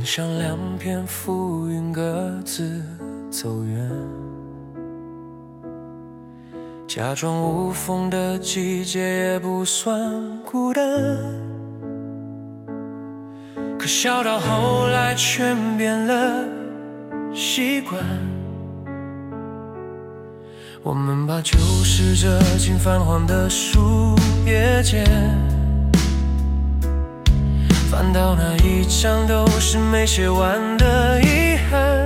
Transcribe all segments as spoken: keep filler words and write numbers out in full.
幻想两片浮云各自走远，假装无风的季节也不算孤单，可笑到后来全变了习惯。我们把旧时折进泛黄的树叶间，翻到那一张都是没写完的遗憾，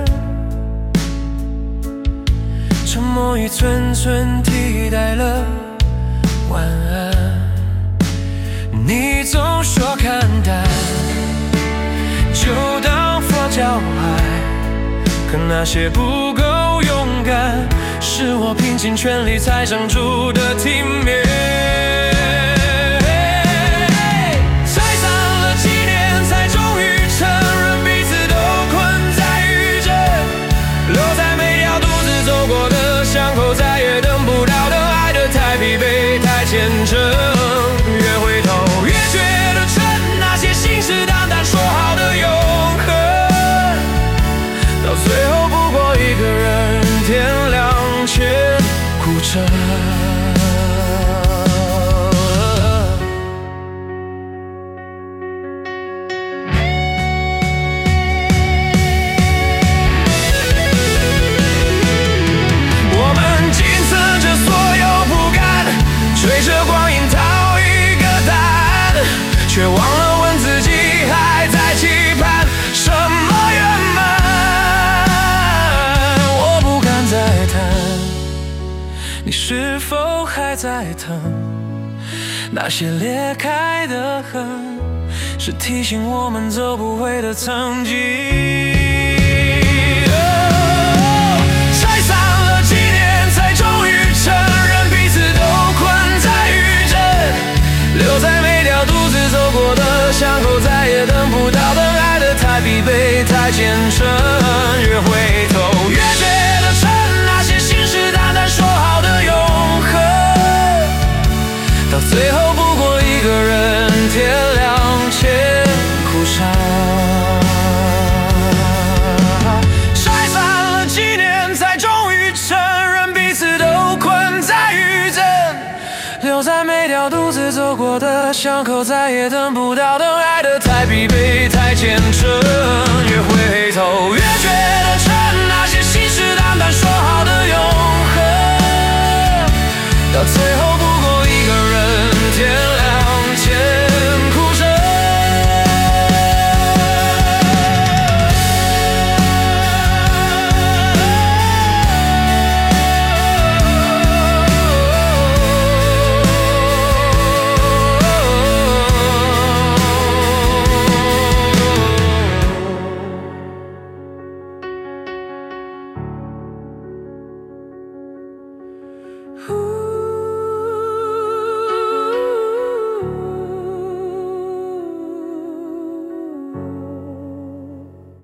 沉默一寸寸替代了晚安。你总说看淡，就当佛教爱，可那些不够勇敢，是我拼尽全力才长出的体面。拆散了几年，才终于承认彼此都困在雨阵，留在每条独自走过的巷口，再也等不到的爱得太疲惫，太虔诚。越回头越觉得真，那些信誓旦旦说好的永恒，到最后不过一个人天亮前哭着。我们紧侧着所有不甘，追着光阴讨一个答案，却忘了问自己还在期盼什么圆满。我不敢再谈，你是否还在疼？那些裂开的痕，是提醒我们走不回的曾经。哦，拆散了几年，才终于承认彼此都困在雨阵，留在每条独自走过的巷口，再也等不到的爱得太疲惫，太虔诚。越回头越觉得真，那些信誓旦旦说好的永恒，到最后不过一个人天亮前哭唱。拆散了几年，才终于承认彼此都困在雨阵，留在每条独自走过的巷口，再也等不到的爱得太疲惫，太虔诚。